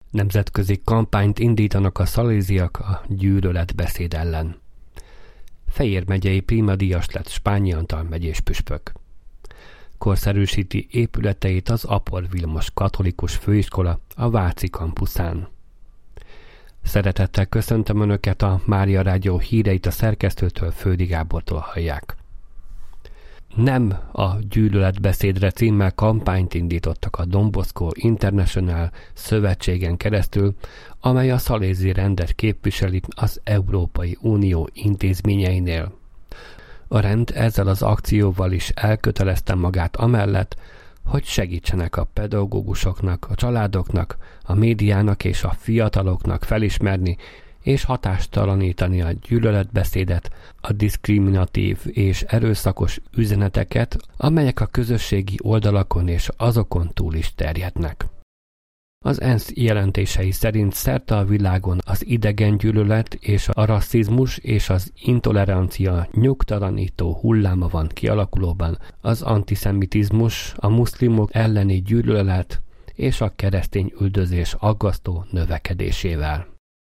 Nemzetközi kampányt indítanak a szaléziak a gyűlöletbeszéd ellen. Fejér megyei prímadíjas lett Spányi Antal megyés püspök. Korszerűsíti épületeit az Apor Vilmos Katolikus Főiskola a Váci kampuszán. Szeretettel köszöntöm Önöket, a Mária Rádió híreit a szerkesztőtől, Földi Gábortól hallják. Nem a gyűlöletbeszédre címmel kampányt indítottak a Don Bosco International szövetségen keresztül, amely a szalézi rendet képviseli az Európai Unió intézményeinél. A rend ezzel az akcióval is elkötelezte magát amellett, hogy segítsenek a pedagógusoknak, a családoknak, a médiának és a fiataloknak felismerni és hatástalanítani a gyűlöletbeszédet, a diszkriminatív és erőszakos üzeneteket, amelyek a közösségi oldalakon és azokon túl is terjednek. Az ENSZ jelentései szerint szerte a világon az idegengyűlölet és a rasszizmus és az intolerancia nyugtalanító hulláma van kialakulóban, az antiszemitizmus, a muszlimok elleni gyűlölet és a keresztény üldözés aggasztó növekedésével.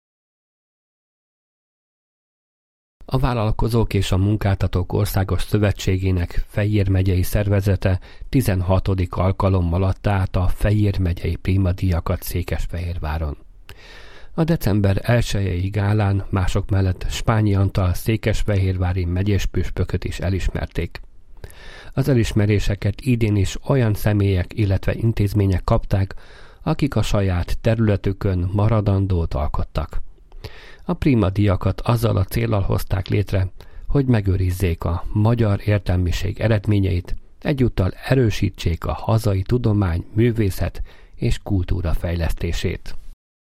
A Vállalkozók és a Munkáltatók Országos Szövetségének Fejér megyei szervezete 16. alkalommal adta át a Fejér megyei prímadíjakat Székesfehérváron. A december 1-i gálán mások mellett Spányi Antal székesfehérvári megyés püspököt is elismerték. Az elismeréseket idén is olyan személyek, illetve intézmények kapták, akik a saját területükön maradandót alkottak. A prímadíjakat azzal a céllal hozták létre, hogy megőrizzék a magyar értelmiség eredményeit, egyúttal erősítsék a hazai tudomány, művészet és kultúra fejlesztését.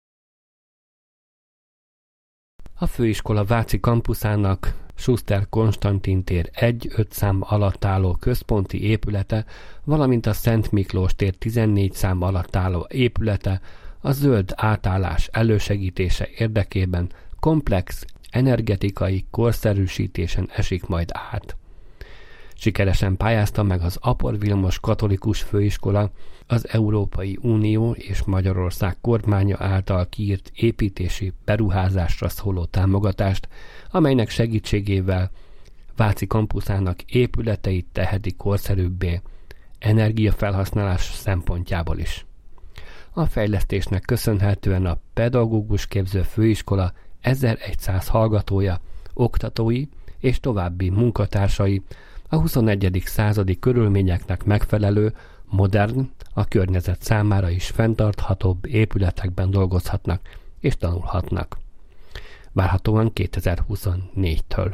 A főiskola Váci kampuszának Schuster Konstantin tér 1-5 szám alatt álló központi épülete, valamint a Szent Miklós tér 14 szám alatt álló épülete a zöld átállás elősegítése érdekében komplex energetikai korszerűsítésen esik majd át. Sikeresen pályázta meg az Apor Vilmos Katolikus Főiskola az Európai Unió és Magyarország kormánya által kiírt építési beruházásra szóló támogatást, amelynek segítségével Váci kampuszának épületeit teheti korszerűbbé energiafelhasználás szempontjából is. A fejlesztésnek köszönhetően a pedagógus képző főiskola 1100 hallgatója, oktatói és további munkatársai a 21. századi körülményeknek megfelelő, modern, a környezet számára is fenntarthatóbb épületekben dolgozhatnak és tanulhatnak. Várhatóan 2024-től.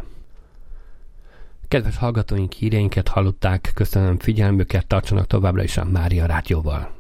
Kedves hallgatóink, híreinket hallották, köszönöm figyelmüket, tartsanak továbbra is a Mária Rádióval.